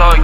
ساک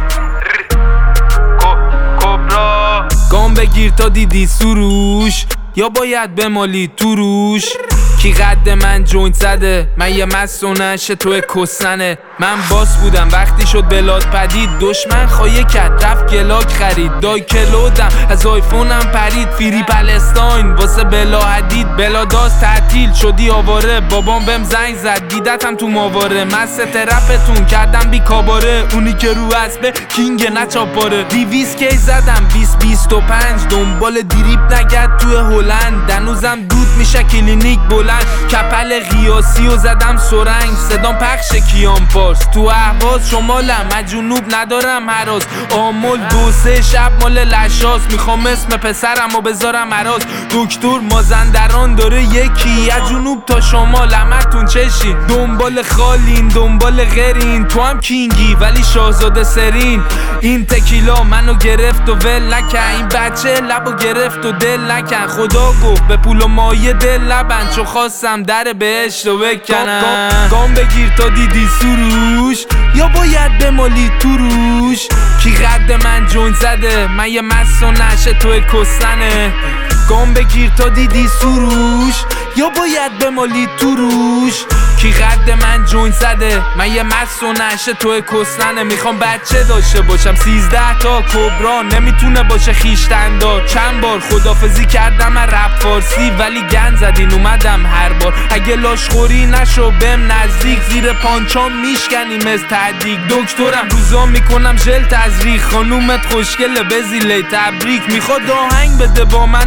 کبرا. گام بگیر تا دیدی سروش یا باید بمالی تو روش. کی قد من جوینت زده، من یه مسونش توی کسنه. من باس بودم وقتی شد بلاد پدید، دشمن خواهی کرد رفت گلاک خرید. دای کلودم از آیفونم پرید، فیری پلستاین واسه بلا حدید. بلا داست تعطیل شدی آواره، بابام بهم زنگ زد دیدتم تو ماواره. من رپتون کردم بی کاباره، اونی که رو اسبه کینگ نچاپاره. 200 کی زدم 20-25 دنبال دریپ نگرد توی هلند. دنوزم دود میشه کلینیک بلند، کپل قیاسی و زدم سرنگ. صدام پخش کیان پارس تو اهواز شمالم، از جنوب ندارم هراس. آمول 2-3 شب مال لشاس، میخوام اسم پسرم و بذارم عراس. دکتر مازندران داره یکی، از جنوب تا شمال همتون چشین. دنبال خالین دنبال غیرین، تو هم کینگی ولی شاهزاده سرین. این تکیلا منو گرفت و ول نکن، این بچه لبو گرفت و دل نکن. خدا گفت به پول و مایه دل نبند، چو خواستم در بهشت رو بکنم. گام بگیر تا دیدی سروش یا باید بمالی تو روش. کی قد من جوینت زده، من یه مسونش توی کسنه. گام بگیر تا دیدی سروش یا باید بمالی تو روش. کی قد من جوینت زده، من یه مسونش توی کسنه. میخوام بچه داشته باشم 13 تا کبرا، نمیتونه باشه خیشتندار. چند بار خدافزی کردم من رپ فارسی، ولی گند زدین اومدم هر بار. اگه لاشخوری نشو بهم نزدیک، زیر پانچام میشکنیم از تعدیق. دکترم روزا میکنم ژل تزریق، خانومت خوشگله بزیله تبریک. میخواد آهنگ بده با من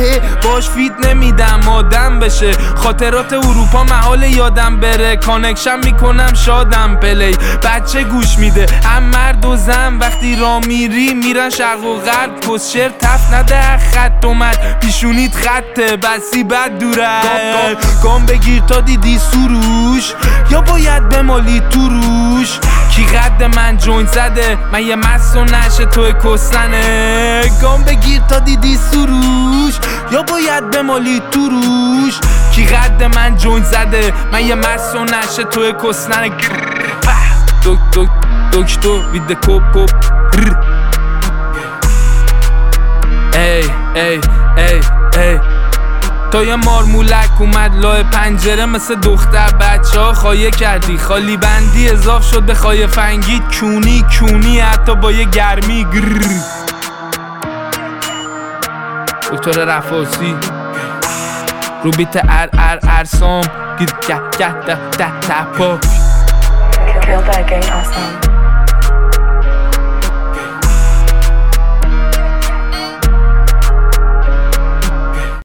باش فیت نمیدم آدم بشه. خاطرات اروپا محال یادم بره، کانکشن میکنم شادم پلی. بچه گوش میده هم مرد و زن، وقتی را میری میرن شرق و غرب. کسشر تف نده خط اومد پیشونیت خطه، بسی بد دوره. گام بگیر تا دیدی سروش یا باید بمالی تو روش. کی قد من جوینت زده، من یه مسونش توی کسنه. گام بگیر تا دیدی سروش یا باید بمالی تو روش. کی قد من جوینت زده، من یه مسونش توی کسنه. دکتر وید کپ ای ای ای ای. تا یه مارمولک اومد لای پنجره، مثل دختر بچه ها خایه کردی. خالی بندی اضاف شد به خایه فنگی. کونی حتی با یه گرمی. دکتر رفاسی رو بیت ارسام گید گه ده تپا. Kill that gang awesome.